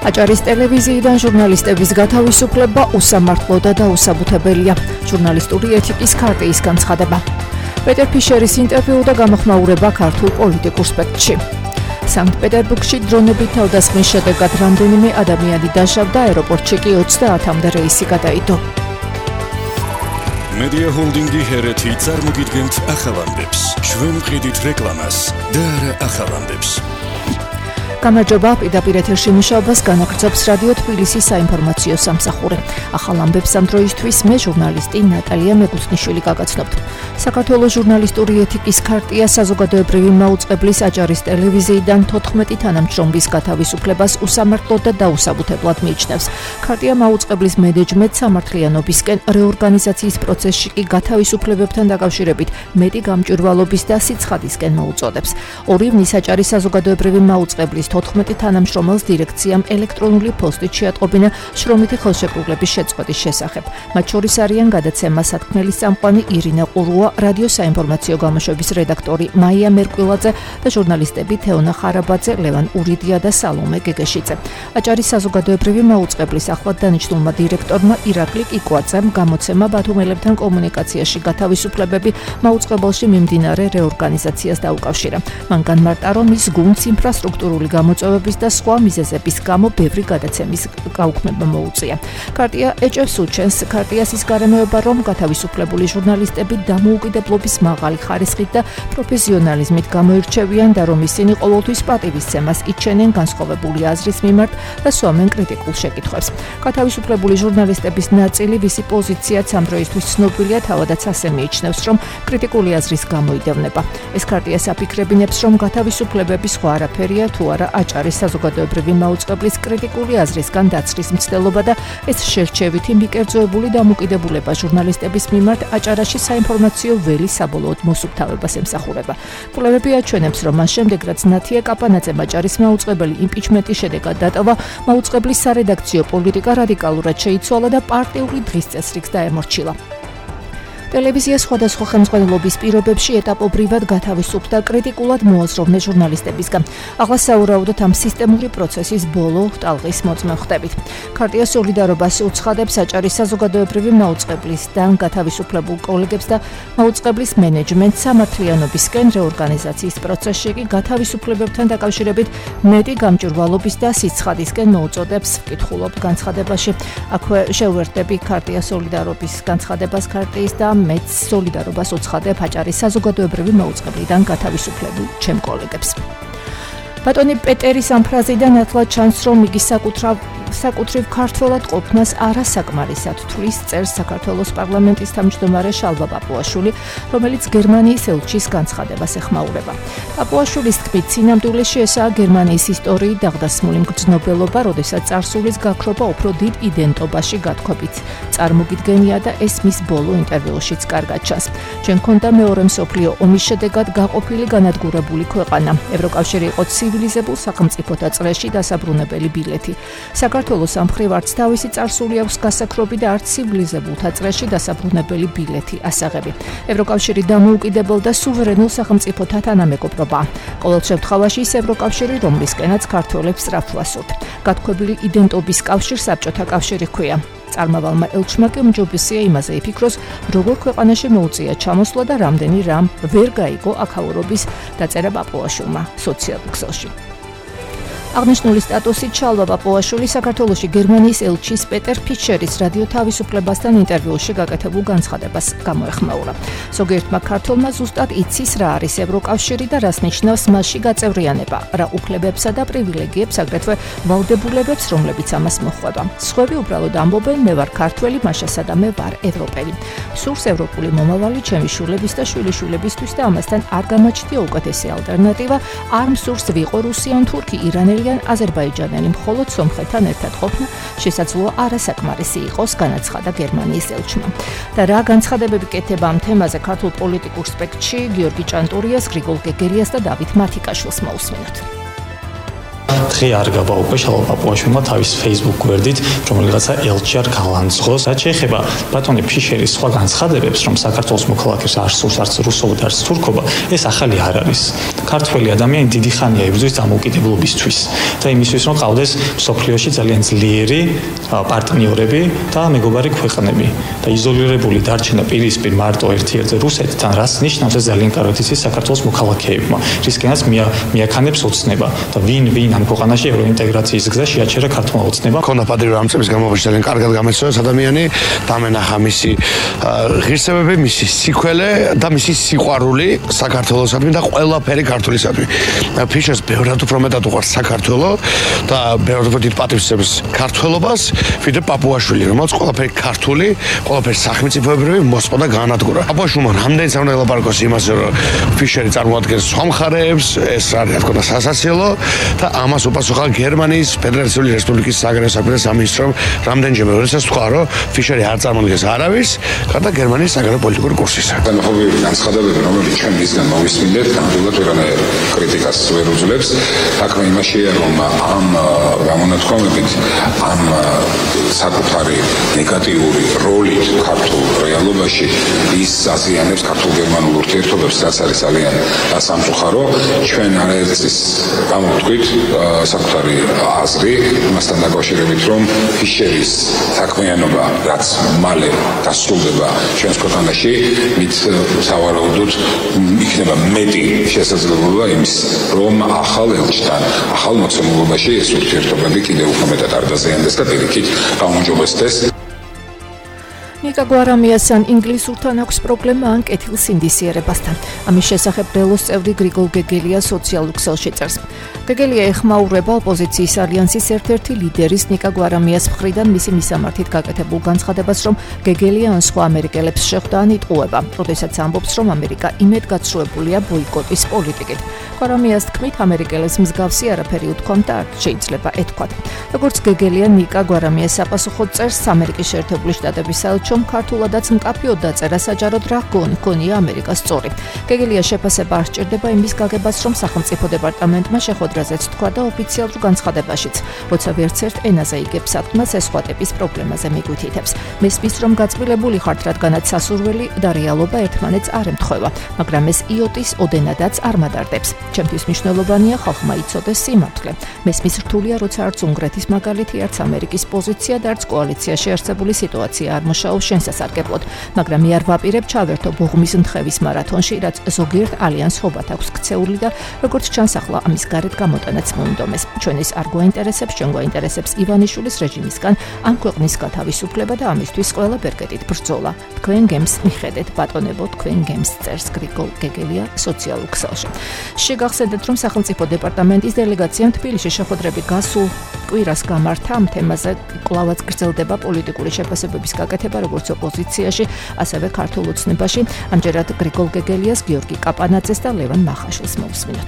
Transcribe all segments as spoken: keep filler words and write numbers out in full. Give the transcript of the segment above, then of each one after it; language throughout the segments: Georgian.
აჭარის ტელევიზიიდან ჟურნალისტების გათავისუფლება უსამართლო და დაუსაბუთებელია. ჟურნალისტური ეთიკის ქარტიის განცხადება. პეტერ ფიშერის ინტერვიუ და გამოხმაურება ქართულ პოლიტიკურ სპექტრში. სანქტ-პეტერბურგში დრონებით თავდასხმის შედეგად რამდენიმე ადამიანი დაშავდა, აეროპორტში კი ოცდაათამდე რეისი გადაიდო. მედია ჰოლდინგი ჰერეთი წარმოგიდგენთ ახალამდებს. ჩვენ ვყიდით რეკლამას და არა ახალამდებს. გამარჯობა, პირდაპირ ეთერში მუშაობას განაგრძობს რადიო თბილისის საინფორმაციო სამსახური. ახალ ამბებს ამ დროისთვის მე ჟურნალისტი ნატალია მეგუსნიშვილი გაგაცნობთ. საქართველოს ჟურნალისტური ეთიკის ქარტია საზოგადოებრივი მაუწყებლის აჭარის ტელევიზიიდან თოთხმეტი თანამშრომლის გათავისუფლებას უსამართლოდ და დაუსაბუთებლად მიიჩნევს. ქარტია მაუწყებლის მენეჯმენტს სამართლიანობისკენ, რეორგანიზაციის პროცესში კი გათავისუფლებებთან დაკავშირებით მეტი გამჭვირვალობის და სიცხადისკენ მოუწოდებს. ორი ივნის აჭარის საზოგადოებრივი მაუწყებლის თოთხმეტი თანამშრომელს დირექციამ ელექტრონული პოსტით შეატყობინა შრომითი ხელშეკრულების შეწყვეტის შესახებ. მათ შორის არიან გადაცემა სათქმელის წამყვანი ირინა ყურუა, რადიო საინფორმაციო გამოშვების რედაქტორი მაია მერკვილაძე და ჟურნალისტები თეონა ხარაბაძე, ლევან ურიდია და სალომე გეგეშიძე. აჭარის საზოგადოებრივი მაუწყებლის ახლად დანიშნულმა დირექტორმა ირაკლი კიკვაძემ გამოცემა ბათუმელებთან კომუნიკაციაში გათავისუფლებები მაუწყებელში მიმდინარე რეორგანიზაციას დაუკავშირა. მან განმარტა, რომ ის გუნდს ინფრასტრუქტურული გამოწვევების და სხვა მიზეზების გამო ბევრი გადაცემის გაუქმება მოუწია. ქარტია ეჭვს უჩენს ქარტიას ის გარემოება, რომ გათავისუფლებული ჟურნალისტები დამოუკიდებლობის მაღალი ხარისხით და პროფესიონალიზმით გამოირჩევიან და რომ ისინი ყოველთვის პატივისცემას იჩენენ განსხვავებული აზრის მიმართ და სვამენ კრიტიკულ შეკითხვებს. გათავისუფლებული ჟურნალისტების ნაწილი, ვისი პოზიციაც ამ დროისთვის ცნობილია, თავადაც ასე მიიჩნევს, რომ კრიტიკული აზრის გამოიდევნება. ეს ქარტიას აფიქრებინებს, რომ გათავისუფლებები სხვა არაფერია თუ არა აჭარის საზოგადოებრივი მაუწყებლის კრიტიკული აზრისგან დაცრის მცდელობა და ეს შერჩევითი მიკერძოებული დამოკიდებულება ჟურნალისტების მიმართ აჭარაში საინფორმაციო ველი საბოლოოდ მოსუფთავებას ემსახურება. კვლევები აჩვენებს, რომ მას შემდეგ რაც ნათია კაპანაძემ აჭარის მაუწყებელი იმპიჩმენტის შედეგად დატოვა, მაუწყებლის სარედაქციო პოლიტიკა რადიკალურად შეიცვალა და პარტიული დღის წესრიგს დაემორჩილა. ტელევიზია სხვადასხვა ხელმძღვანელობის პირობებში ეტაპობრივად გათავისუფლდა კრიტიკულად მოაზროვნე ჟურნალისტებისგან. ახლა საუბრობთ ამ სისტემური პროცესის ბოლო ტალღის მოწმე ხდებით. ქარტია სოლიდარობას უცხადებს აჭარის საზოგადოებრივი მაუწყებლისგან გათავისუფლებულ კოლეგებს და მაუწყებლის მენეჯმენტს სამართლიანობისკენ, რეორგანიზაციის პროცესში კი გათავისუფლებებთან დაკავშირებით მეტი გამჭვირვალობის და სიცხადისკენ მოუწოდებს. ვკითხულობ განცხადებაში. აქვე შევერთდები ქარტია სოლიდარობის განცხადებას ქარტიის და მეც სოლიდარობას უცხადებ აჭარის საზოგადოებრივი მაუწყებლიდან გათავისუფლებულ ჩემ კოლეგებს. ბატონი პეტერის ამ ფრაზიდან ათლა ჩანს, რომ იგი საკუთრავ საკუთრივ ქართველად ყოფნას არასაკმარისად თვლის წერს საქართველოს პარლამენტის თავმჯდომარე შალვა პაპუაშვილი, რომელიც გერმანიის ელჩის განცხადებას ეხმაურება. პაპუაშვილის თქმით, სინამდვილეში ესაა გერმანიის ისტორიით დაღდასმული მგრძნობელობა, როდესაც წარსულის გაქრობა უფრო დიდ იდენტობაში გათქვებით წარმოგიდგენია და ეს მის ბოლო ინტერვიუშიც კარგად ჩანს. ჩვენ გვქონდა მეორე მსოფლიო ომის შედეგად გაყოფილი განადგურებული ქვეყანა. ევროკავშირი იყო ცივილიზებულ სახელმწიფოთა წრეში დასაბრუნებელი ბილეთი. საქართველოს ამ მხრივ არც თავისი წარსული აქვს გასაქრობი და არც ცივილიზებულთა წრეში დასაბრუნებელი ბილეთი ასაღები. ევროკავშირი დამოუკიდებელ და სუვერენულ სახელმწიფოთა თანამეგობრობაა. ყოველ შემთხვევაში ის ევროკავშირი, რომლისკენაც ქართველებს სწრაფვა სურთ. გათქვებილი იდენტობის კავშირს საბჭოთა კავშირი ჰქვია. წარმავალმა ელჩმა კი უმჯობესია იმაზე იფიქროს, როგორ ქვეყანაში მოუწია ჩამოსვლა და რამდენი რამ ვერ გაიგო აქაურობის დაწერა პაპუაშვილმა სოციალურ ქსელში. აღნიშნული სტატუსით შალვა პაპუაშვილი საქართველოში გერმანიის ელჩის პეტერ ფიშერის რადიო თავისუფლებასთან ინტერვიუში გაკეთებულ განცხადებას გამოეხმაურა. ზოგიერთმა ქართველმა ზუსტად იცის რა არის ევროკავშირი და რას ნიშნავს მასში გაწევრიანება, რა უფლებებსა და პრივილეგიებს, აგრეთვე ვალდებულებებს, რომლებიც ამას მოჰყვება. სხვები უბრალოდ ამბობენ, მე ვარ ქართველი, მაშასა და მე ვარ ევროპელი. სურს ევროპული მომავალი ჩემი შვილების და შვილიშვილებისთვის და ამასთან არ გამოჩნდა უკეთესი ალტერნატივა, არ მსურს ვიყო რუსიან, თურქი, ირანელი აზერბაიჯანელი, მხოლოდ სომხეთთან ერთად ყოფნა შესაძლოა არასაკმარისი იყოს, განაცხადა გერმანიის ელჩმა. და რა განცხადებები კეთება ამ თემაზე ქართულ პოლიტიკურ სპექტრში, გიორგი ჭანტურიას, გრიგოლ გეგერიას და დავით მათიკაშვილს მოусმინოთ. დღე არ გაბა უკვე შალვა პაპუაშვილმა თავის Facebook გვერდით, რომელიღაცა ელჩი არ გალანძღოს. რაც შეეხება ბატონი ფიშერის სხვა განცხადებებს, რომ საქართველოს მოქალაქეს არ სურს არც რუსობა და არც თურქობა, ეს ახალი არ არის. ქართველი ადამიანი დიდი ხანია იბრძვის დამოუკიდებლობისთვის და იმისთვის, რომ ყავდეს მსოფლიოში ძალიან ძლიერი პარტნიორები და მეგობარი ქვეყნები და იზოლირებული დარჩენა პირისპირ მარტო ერთ-ერთზე რუსეთთან, რას ნიშნავს ეს ძალიან კარგად იცის საქართველოს მოქალაქეებმა, რისკენაც მიაქანებს ოცნება და ვინ ვინ ამ ქვეყანაში ევროინტეგრაციის გზა შეაჩერა ქართულმა ოცნებამ. ქონდა პატივი ამ წლების განმავლობაში ძალიან კარგად გამეცნოს ადამიანი, დამენახა მისი ღირსებები, მისი სიქველე და მისი სიყვარული საქართველოსადმი და ყველაფერი ქართულისადმი. ფიშერს ბევრად უფრო მეტად უყვარს საქართველო და ბევრად უფრო დიდ პატივს ძლებს ქართველობას, ვიდრე პაპუაშვილი, რომელიც ყველაფერი ქართული, ყველაფერი სახელმწიფოებრივი მოსწვა და განადგურა. პაპუაშვილმა რამდენიც არ უნდა ელაპარაკოს იმაზე, რომ ფიშერი წარმოადგენს სხვა მხარეებს, ეს არის თქო და სასაცილო და ამას უპასუხა გერმანიის ფედერაციული რესპუბლიკის საგარეო საქმეთა სამინისტრომ რამდენჯერმე, როდესაც თქვა, რომ ფიშერი არ წარმოადგენს არავის, გარდა გერმანიის საგარეო პოლიტიკური კურსისა. განხობილი განცხადებები, რომელიც ჩვენ მისგან მოვისმინეთ, ნამდვილად ვერანაირ კრიტიკას ვერ უძლებს. საქმე იმაშია, რომ ამ გამონათქვამებით ამ საკუთარი ნეგატიური როლით ქართულ რეალობაში ის აზიანებს ქართულ-გერმანულ ურთიერთობებს, რაც არის ძალიან სამწუხარო. ჩვენ არაერთის გამოვთქვით საკუთარი აზრი იმასთან დაკავშირებით, რომ ფიშერის საქმიანობა, რაც მალე დასრულდება ჩვენს ქვეყანაში, მით სავარაუდოდ იქნება მეტი შესაძლებლობა იმის, რომ ახალ ელჩთან, ახალ მოცემულობაში ეს ურთიერთობები კიდევ უფრო მეტად არ დაზიანდეს და პირიქით გაუმჯობესდეს. ნიკა გვარამიასთან ინგლისურთან აქვს პრობლემა ან კეთილს ინდისიერებასთან. ამის შესახებ ბრელოს წევრი გრიგოლ გეგელია სოციალურ ქსელში წერს. გეგელია ეხმაურება ოპოზიციის ალიანსის ერთ-ერთი ლიდერის ნიკა გვარამიას მხრიდან მისი მისამართით გაკეთებულ განცხადებას, რომ გეგელია ან სხვა ამერიკელებს შეხვდა ან იტყუება, როდესაც ამბობს, რომ ამერიკა იმედგაცრუებულია ბოიკოტის პოლიტიკით. გვარამიას თქმით, ამერიკელებს მსგავსი არაფერი უთქვამთ და არ შეიძლება ეთქვათ. როგორც გეგელია ნიკა გვარამიას საპასუხოდ წერს, ამერიკის შეერთებული შტატების საელჩომ ქართულადაც მკაფიოდ დაწერა საჯაროდ რა გონია ამერიკას სწორი. გეგელია შეფასება არ სჭირდება იმის გაგებას, რომ სახელმწიფო დეპარტამენტმა შეხვედრაზეც თქვა და ოფიციალურ განცხადებაშიც, როცა ვერცერთ ენაზე იგებს სათქმას ეს სხვა ტიპის პრობლემაზე მიგვითითებს. მესმის, რომ გაწმილებული ხართ, რადგანაც სასურველი და რეალობა ერთმანეთს არ ემთხვევა, მაგრამ ეს იოტის ოდენადაც არ მადარდებს. ჩემთვის მნიშვნელოვანია ხალხმა იცოდეს სიმართლე. მესმის რთულია, როცა არც უნგრეთის მაგალითი, არც ამერიკის პოზიცია და არც კოალიციაში არსებული სიტუაცია არ მუშაობს შესასარგებლოდ, მაგრამ მე არ ვაპირებ ჩავერთო ბოღმის ნთხევის მარათონში, რაც ზოგიერთ ალიანს ხობათ აქვს ქცეული და როგორც ჩანს ახლა ამის გარეთ გამოტანაც მოუნდომეს. ჩვენ ის არ გვაინტერესებს, ჩვენ გვაინტერესებს ივანიშვილის რეჟიმისგან ამ ქვეყნის გათავისუფლება და ამისთვის ყველა ბერკეტით ბრძოლა. თქვენ გემს მიხედეთ, ბატონებო, თქვენ გემს წერს გრიგოლ გეგელია სოციალურ ქსელში. შეგახსენდეთ, რომ სახელმწიფო დეპარტამენტის დელეგაციამ თბილისში შეხვედრები გასულ კვირას გამართა. ამ თემაზე კვლავაც გრძელდება პოლიტიკური შეფასებების გაკეთება როგორც ოპოზიციაში, ასევე ქართულ ოცნებაში. ამჯერად გრიგოლ გეგელიას, გიორგი კაპანაძეს და ლევან მახაშვილს მოვსმინოთ.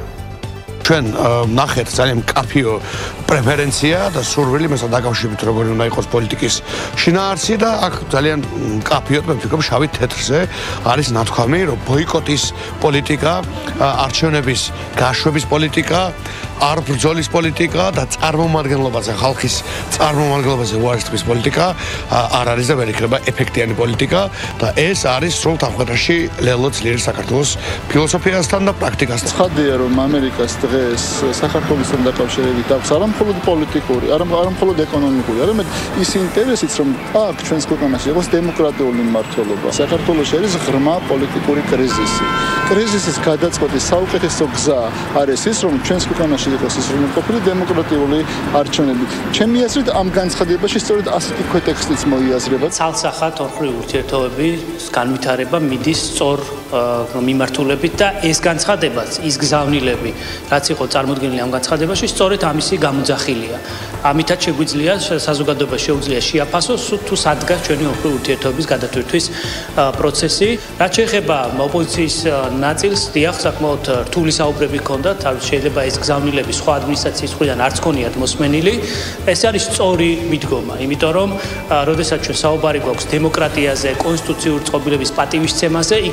ჩვენ ნახეთ ძალიან მკაფიო პრეფერენცია და სურვილი მასთან დაკავშირებით, როგორი უნდა იყოს პოლიტიკის შინაარსი და აქ ძალიან მკაფიოდ მე ვფიქრობ შავი თეთრზე არის ნათქვამი, რომ ბოიკოტის პოლიტიკა, არჩევნების გაშვების პოლიტიკა, არ ბრძოლის პოლიტიკა და წარმომადგენლობაზე, ხალხის წარმომადგენლობაზე უარესობის პოლიტიკა არ არის და ვერ იქნება ეფექტიანი პოლიტიკა და ეს არის სრულ თანხმობაში ლელო ძლიერი საქართველოს ფილოსოფიასთან და პრაქტიკასთან. ცხადია, რომ ამერიკას დღეს საქართველოსთან დაკავშირებით აქვს არა მხოლოდ პოლიტიკური, არა მხოლოდ ეკონომიკური, არამედ ის ინტერესიც, რომ აქ ჩვენს ქვეყანაში იყოს დემოკრატიული მმართველობა. საქართველოში არის ღრმა პოლიტიკური კრიზისი. კრიზისის გადაწყვეტის საუკეთესო გზა არის ის, რომ ჩვენს ქვეყანაში იყოს ის რომ ყოფილი დემოკრატიული არჩევნები. ჩემი აზრით ამ განცხადებაში სწორედ ასეთი ქვეტექსტიც მოიაზრება. ცალსახად ორხრივი ურთიერთობების განვითარება მიდის სწორ მიმართულებით და ეს განცხადებაც, ის გზავნილები, რაც იყო წარმოდგენილი ამ განცხადებაში, სწორედ ამისი გამოძახილია. ამითაც შეგვიძლია საზოგადოებას შეუძლია შეაფასოს თუ სადგას ჩვენი ორხრივი ურთიერთობების გადატვირთვის პროცესი. რაც შეეხება ოპოზიციის ნაწილს, დიახ, საკმაოდ რთული საუბრები ჰქონდათ, შეიძლება ეს გზავნილები სხვა ადმინისტრაციის მხრიდან არც ქონიათ მოსმენილი. ეს არის სწორი მიდგომა, იმიტომ რომ როდესაც ჩვენ საუბარი გვაქვს დემოკრატიაზე, კონსტიტუციური წყობილების პატივისცემაზე, იქ არ არსებობს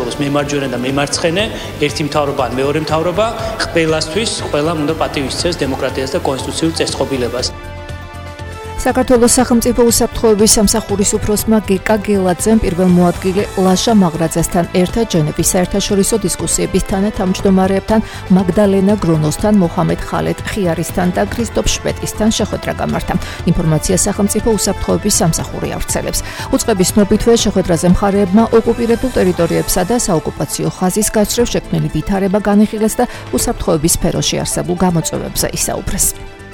საქართველოს მემარჯვენე და მემარცხენე, ერთი მთავრობა ან მეორე მთავრობა, ყველასთვის, ყველამ უნდა პატივი სცეს დემოკრატიას და კონსტიტუციურ წესწყობილებას. საქართველოს სახელმწიფო უსაფრთხოების სამსახურის უფროსმა გეკა გელაძემ პირველ მოადგილე ლაშა მაღრაძესთან ერთად ჟენევის საერთაშორისო დისკუსიების თანათავმჯდომარეებთან მაგდალენა გრონოსთან, მოჰამედ ხალედ ხიარისთან და კრისტოფ შპეტისთან შეხვედრა გამართა. ინფორმაცია სახელმწიფო უსაფრთხოების სამსახური ავრცელებს. უწყების ცნობითვე შეხვედრაზე მხარეებმა ოკუპირებულ ტერიტორიებსა და საოკუპაციო ხაზის გასწრებ შექმნილი ვითარება განიხილეს და უსაფრთხოების სფეროში არსებულ გამოწვევებზე ისაუბრეს.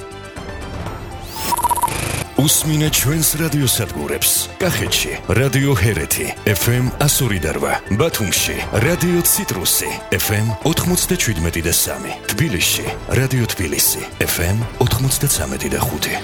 უსმინე ჩვენს რადიოსადგურებს. კახეთში რადიო ჰერეთი ეფ ემ one oh eight, ბათუმში რადიო ციტრუსი ეფ ემ ninety-seven და სამი, თბილისში რადიო თბილისი ეფ ემ ninety-three და ხუთი.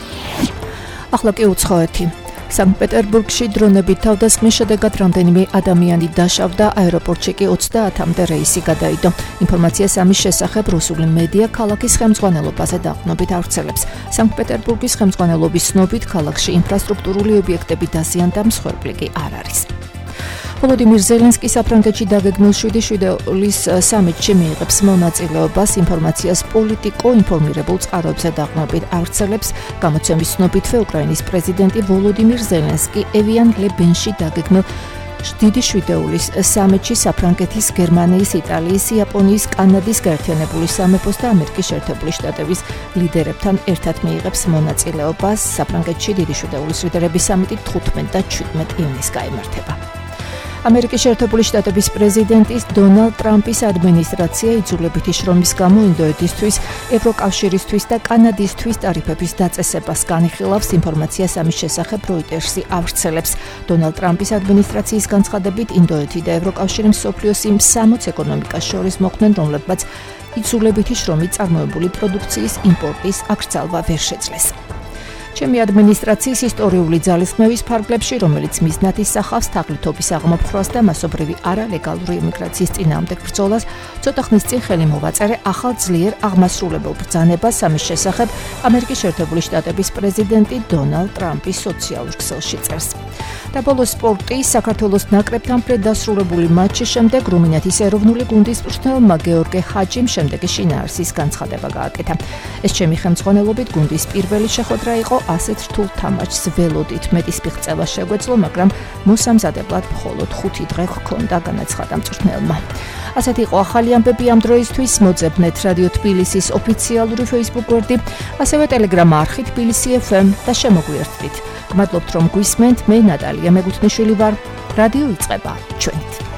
ახლა კი უცხოეთი. სანქტ-პეტერბურგში დრონებით თავდასხმის შედეგად რამდენიმე ადამიანი დაშავდა, აეროპორტში კი ოცდაათამდე რეისი გადაიდო. ინფორმაციას ამის შესახებ რუსული მედია ქალაქის ხელმძღვანელობაზე დაყრდნობით ავრცელებს. სანქტ-პეტერბურგის ხელმძღვანელობის ცნობით, ქალაქში ინფრასტრუქტურული ობიექტები დაზიანდა, მსხვერპლი კი არ არის. ვოლოდიმირ ზელენსკი საფრანგეთში დაგეგმილ შვიდი შვიდეულის სამიტში მიიღებს მონაწილეობას. ინფორმაციას პოლიტიკო ინფორმირებულ წყაროებზე დაყრდნობით ავრცელებს. გამოცემის ცნობითვე უკრაინის პრეზიდენტი ვოლოდიმირ ზელენსკი ევიან-ლე-ბენში დაგეგმილ დიდი შვიდეულის სამიტში საფრანგეთის, გერმანიის, იტალიის, იაპონიის, კანადის, გაერთიანებული სამეფოს და ამერიკის შეერთებული შტატების ლიდერებთან ერთად მიიღებს მონაწილეობას. საფრანგეთში დიდი შვიდეულის ლიდერების სამიტი თხუთმეტ და შვიდმეტ ივნისს გაიმართება. ამერიკის შეერთებული შტატების პრეზიდენტის დონალდ ტრამპის ადმინისტრაცია იძულებითი შრომის გამო ინდოეთისთვის, ევროკავშირისთვის და კანადისთვის ტარიფების დაწესებას განიხილავს. ინფორმაციას ამის შესახებ როიტერსი ავრცელებს. დონალდ ტრამპის ადმინისტრაციის განცხადებით, ინდოეთი და ევროკავშირი მსოფლიოს იმ სამოც ეკონომიკას შორის მოხვდნენ, რომლებმაც იძულებითი შრომით წარმოებული პროდუქციის იმპორტის აკრძალვა ვერ შეძლეს. ჩემი ადმინისტრაციის ისტორიული ძალისხმევის ფარგლებში, რომელიც მიზნად ისახავს თაღლითობის აღმოფხვრას და მასობრივი არალეგალური იმიგრაციის წინააღმდეგ ბრძოლას, ცოტა ხნის წინ ხელი მოვაწერე ახალ ძლიერ აღმასრულებელ ბრძანებას. ამის შესახებ ამერიკის შეერთებული შტატების პრეზიდენტი დონალდ ტრამპი სოციალურ ქსელში წერს. და ბოლოს სპორტი. საქართველოს ნაკრებთან მფრედ დასრულებული მატჩის შემდეგ რუმინეთის ეროვნული გუნდის მწვრთნელმა გეორგე ჰაჯიმ შემდეგი შინაარსის განცხადება გააკეთა. ეს ჩემი ხელმძღვანელობით გუნდის პირველი შეხვედრა იყო. ასეთ რთულ თამაშს ველოდით, მეტის მიღწევა შეგვეძლო, მაგრამ მოსამზადებლად მხოლოდ ხუთი დღე ჰქონდა, განაცხადა მწვრთნელმა. ასეთი იყო ახალი ამბები ამ დროისთვის. მოძებნეთ რადიო თბილისის ოფიციალური Facebook გვერდი, ასევე Telegram არხი თბილისი ეფ ემ და შემოგვიერთდით. გმადლობთ რომ გვისმენთ. მე ნატალია მეგუთნიშვილი ვარ. რადიო იწყება ჩვენით.